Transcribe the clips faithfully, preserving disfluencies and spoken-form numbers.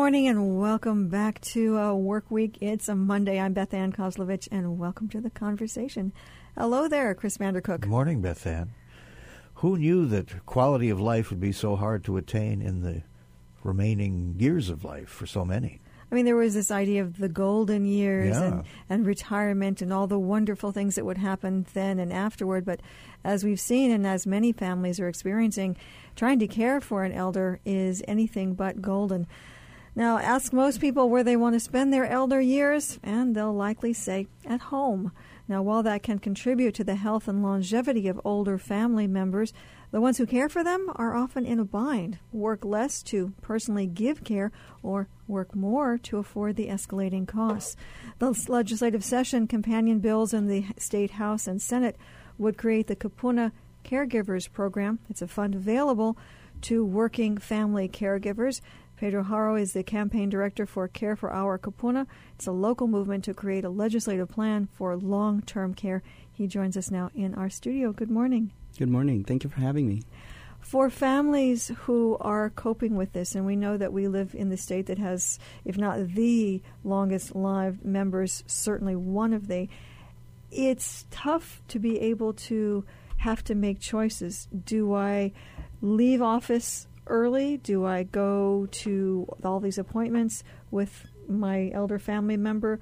morning and welcome back to uh, Work Week. It's a Monday. I'm Beth Ann Kozlovich and welcome to the conversation. Hello there, Chris Vandercook. Good morning, Beth Ann. Who knew that quality of life would be so hard to attain in the remaining years of life for so many? I mean, there was this idea of the golden years yeah. and, and retirement and all the wonderful things that would happen then and afterward. But as we've seen and as many families are experiencing, trying to care for an elder is anything but golden. Now, ask most people where they want to spend their elder years, and they'll likely say at home. Now, while that can contribute to the health and longevity of older family members, the ones who care for them are often in a bind, work less to personally give care, or work more to afford the escalating costs. The legislative session companion bills in the State House and Senate would create the Kupuna Caregivers Program. It's a fund available to working family caregivers. Pedro Haro is the campaign director for Care for Our Kupuna. It's a local movement to create a legislative plan for long-term care. He joins us now in our studio. Good morning. Good morning. Thank you for having me. For families who are coping with this, and we know that we live in the state that has, if not the longest lived members, certainly one of the, it's tough to be able to have to make choices. Do I leave office early? Do I go to all these appointments with my elder family member?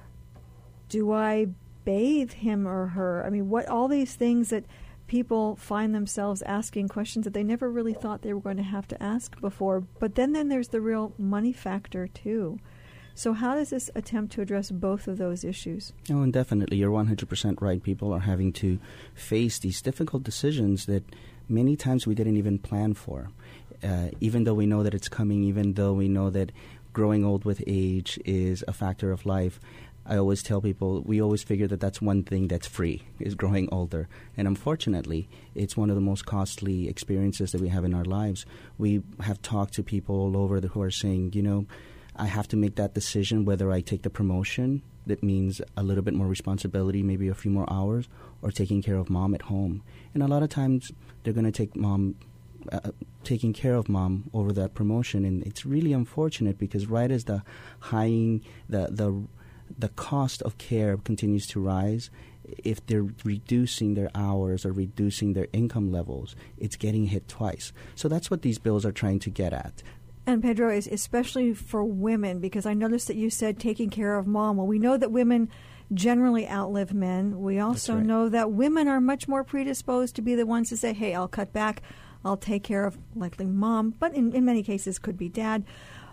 Do I bathe him or her? I mean, what all these things that people find themselves asking questions that they never really thought they were going to have to ask before. But then, then there's the real money factor, too. So how does this attempt to address both of those issues? Oh, and definitely. You're one hundred percent right. People are having to face these difficult decisions that many times we didn't even plan for. Uh, even though we know that it's coming, even though we know that growing old with age is a factor of life, I always tell people we always figure that that's one thing that's free, is growing older. And unfortunately, it's one of the most costly experiences that we have in our lives. We have talked to people all over the, who are saying, you know, I have to make that decision whether I take the promotion that means a little bit more responsibility, maybe a few more hours, or taking care of mom at home. And a lot of times they're going to take mom Uh, taking care of mom over that promotion, and it's really unfortunate because right as the high, the the the cost of care continues to rise, if they're reducing their hours or reducing their income levels, it's getting hit twice. So that's what these bills are trying to get at. And Pedro, is especially for women, because I noticed that you said taking care of mom. Well, we know that women generally outlive men. We also right. know that women are much more predisposed to be the ones to say, hey, I'll cut back. I'll take care of likely mom, but in, in many cases could be dad.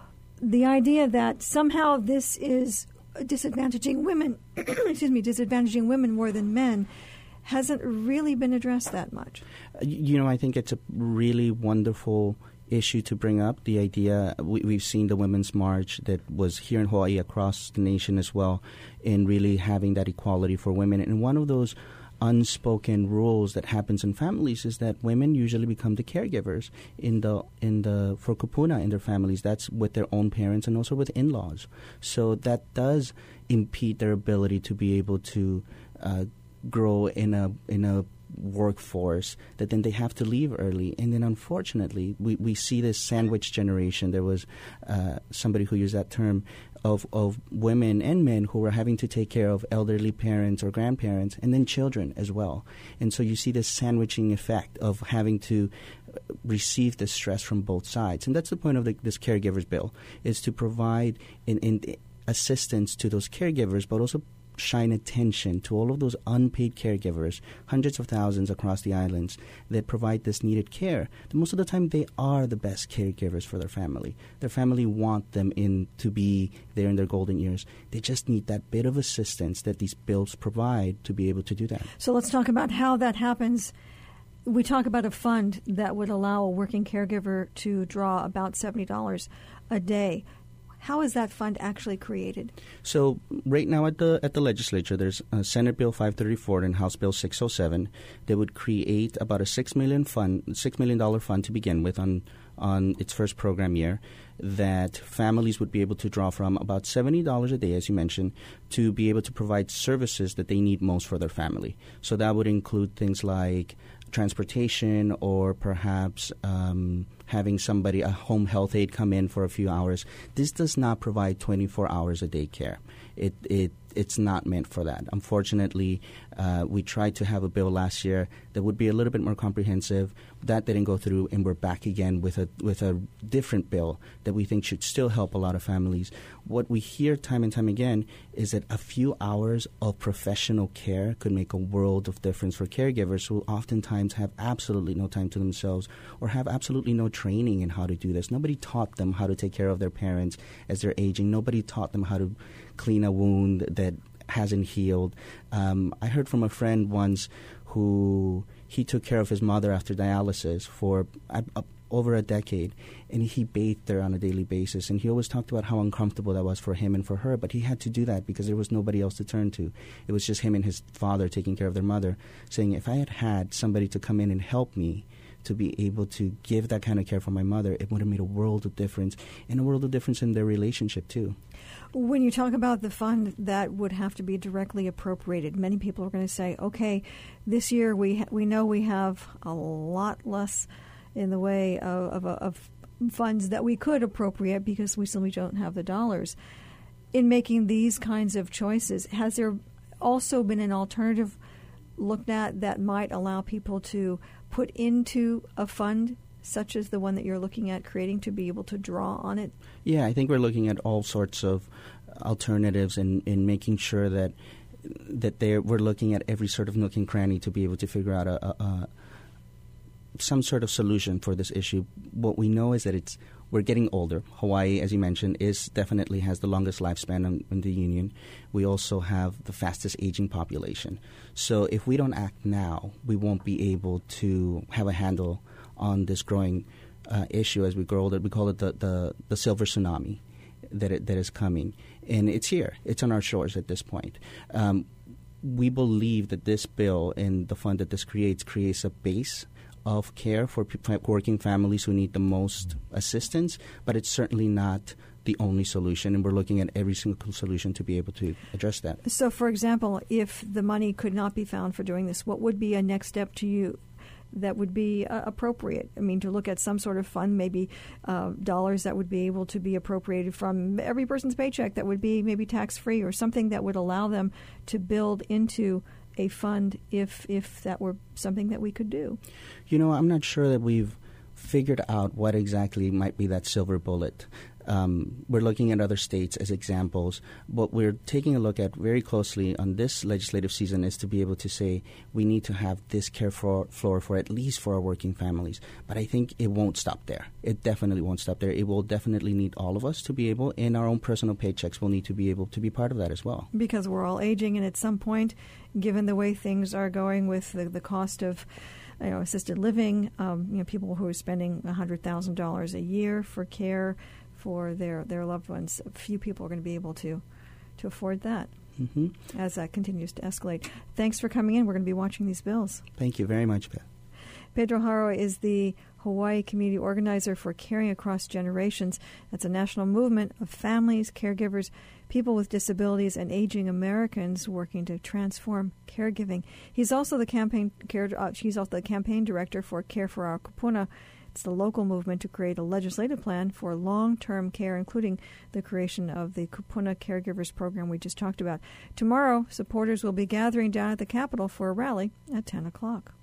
The idea that somehow this is disadvantaging women, excuse me, disadvantaging women more than men hasn't really been addressed that much. You know, I think it's a really wonderful issue to bring up. The idea, we, we've seen the Women's March that was here in Hawaii, across the nation as well, in really having that equality for women. And one of those unspoken rules that happens in families is that women usually become the caregivers in the in the for kupuna in their families. That's with their own parents and also with in-laws. So that does impede their ability to be able to uh, grow in a in a workforce that then they have to leave early. And then unfortunately we, we see this sandwich generation. There was uh, somebody who used that term of, of women and men who were having to take care of elderly parents or grandparents and then children as well. And so you see this sandwiching effect of having to receive the stress from both sides. And that's the point of the, this caregivers bill, is to provide in, in assistance to those caregivers, but also shine attention to all of those unpaid caregivers, hundreds of thousands across the islands, that provide this needed care. Most of the time, they are the best caregivers for their family. Their family want them in to be there in their golden years. They just need that bit of assistance that these bills provide to be able to do that. So let's talk about how that happens. We talk about a fund that would allow a working caregiver to draw about seventy dollars a day. How is that fund actually created? So right now at the at the legislature, there's uh, Senate Bill five thirty-four and House Bill six oh seven that would create about a six million fund, six million dollar fund to begin with on on its first program year, that families would be able to draw from about seventy dollars a day, as you mentioned, to be able to provide services that they need most for their family. So that would include things like transportation or perhaps um, having somebody, a home health aide, come in for a few hours. This does not provide twenty-four hours a day care. It it it's not meant for that. Unfortunately, uh, we tried to have a bill last year that would be a little bit more comprehensive. That didn't go through, and we're back again with a with a different bill that we think should still help a lot of families. What we hear time and time again is that a few hours of professional care could make a world of difference for caregivers who oftentimes have absolutely no time to themselves or have absolutely no training in how to do this. Nobody taught them how to take care of their parents as they're aging. Nobody taught them how to clean a wound that hasn't healed. Um, I heard from a friend once who he took care of his mother after dialysis for uh, uh, over a decade, and he bathed her on a daily basis. And he always talked about how uncomfortable that was for him and for her, but he had to do that because there was nobody else to turn to. It was just him and his father taking care of their mother, saying, if I had had somebody to come in and help me to be able to give that kind of care for my mother, it would have made a world of difference, and a world of difference in their relationship too. When you talk about the fund that would have to be directly appropriated, many people are going to say, okay, this year we ha- we know we have a lot less in the way of, of, of funds that we could appropriate because we simply don't have the dollars. In making these kinds of choices, has there also been an alternative looked at that might allow people to put into a fund such as the one that you're looking at creating to be able to draw on it? Yeah, I think we're looking at all sorts of alternatives and in, in making sure that that they're, we're looking at every sort of nook and cranny to be able to figure out a, a, a some sort of solution for this issue. What we know is that it's we're getting older. Hawaii, as you mentioned, is definitely has the longest lifespan in, in the union. We also have the fastest aging population. So if we don't act now, we won't be able to have a handle on this growing uh, issue as we grow older. We call it the, the, the silver tsunami that it, that is coming. And it's here. It's on our shores at this point. Um, we believe that this bill and the fund that this creates creates a base of care for p- working families who need the most assistance, but it's certainly not the only solution, and we're looking at every single solution to be able to address that. So, for example, if the money could not be found for doing this, what would be a next step to you that would be uh, appropriate? I mean, to look at some sort of fund, maybe uh, dollars that would be able to be appropriated from every person's paycheck that would be maybe tax-free, or something that would allow them to build into a fund if if that were something that we could do. You know, I'm not sure that we've figured out what exactly might be that silver bullet. Um, we're looking at other states as examples. What we're taking a look at very closely on this legislative season is to be able to say we need to have this care for, floor for at least for our working families. But I think it won't stop there. It definitely won't stop there. It will definitely need all of us to be able, and our own personal paychecks will need to be able to be part of that as well. Because we're all aging, and at some point, given the way things are going with the, the cost of you know, assisted living, um, you know, people who are spending one hundred thousand dollars a year for care for their, their loved ones, few people are going to be able to to afford that mm-hmm. as that continues to escalate. Thanks for coming in. We're going to be watching these bills. Thank you very much, Beth. Pedro Haro is the Hawaii Community Organizer for Caring Across Generations. That's a national movement of families, caregivers, people with disabilities, and aging Americans working to transform caregiving. He's also the campaign care, uh, he's also the campaign director for Care for Our Kupuna. It's the local movement to create a legislative plan for long-term care, including the creation of the Kupuna Caregivers Program we just talked about. Tomorrow, supporters will be gathering down at the Capitol for a rally at ten o'clock.